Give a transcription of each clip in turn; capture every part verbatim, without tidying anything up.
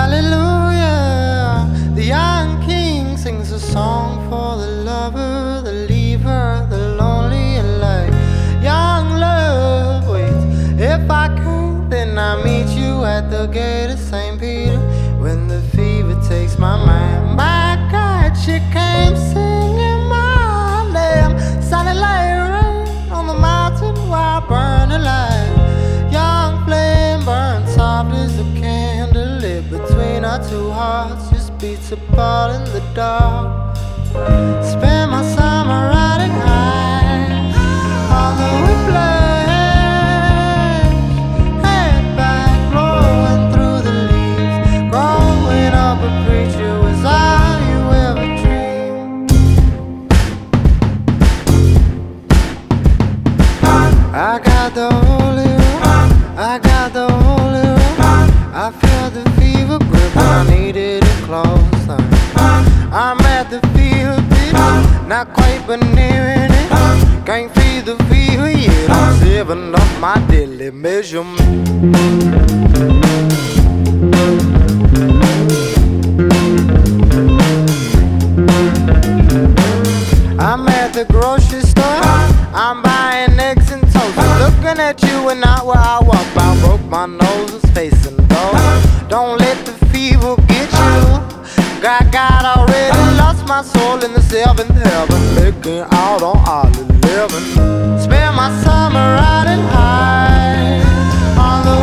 Hallelujah. The young king sings a song for the lover, the leaver, the lonely alike. Young love waits. If I can't, then I meet you at the gate of Saint Peter. When the fever takes my mind, my God, she came singing my name. Sounding like rain on the mountain while burning alive. Young flame burns soft as a candle lit between our two hearts, just beats apart in the dark. Spend my summer riding high on the whiplash, head back, blowing through the leaves. Growing up a preacher was all you ever dreamed. I got the holy room, I got the holy room. I feel the fever grip when I needed it closer. I'm at the fever pitch, not quite but nearing it. Can't feel the fever yet, I'm saving up my daily measurement. I'm at the grocery store, I'm buying eggs and toast. Looking at you and not where I walk by. Broke my nose, was facing low. Don't let the fever get you. God, God already lost my soul in the seventh heaven, making out on all eleven. Spend my summer riding high on the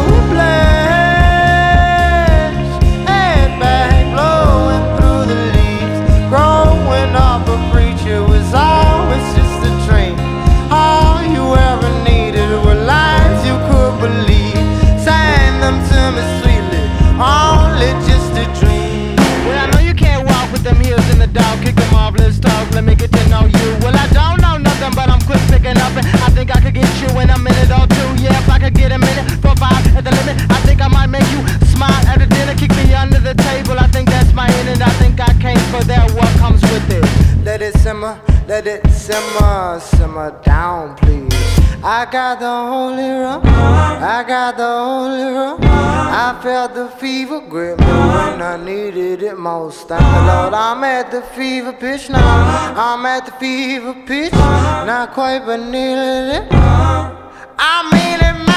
whiplash, head back, blowing through the leaves. Growing up a preacher was always just a dream. All you ever needed were lines you could believe. Sang them to me sweetly, only just a dream. Well, I know you can't walk with them heels in the dark, kick a marvelous talk, let me get to know you. Well, I don't know nothing, but I'm quick picking up, and I think I could get you in a minute or two. Yeah, if I could get a minute for five at the limit, I think I might make you smile at the dinner, kick me under the table. I think that's my end, and I think I came for that. What comes with it? Let it simmer, let it simmer, simmer down, please. I got the holy rum, I got the holy rum. I felt the fever grip me when I needed it most. Thank the Lord, I'm at the fever pitch now. I'm at the fever pitch, not quite but nearly there. I mean it.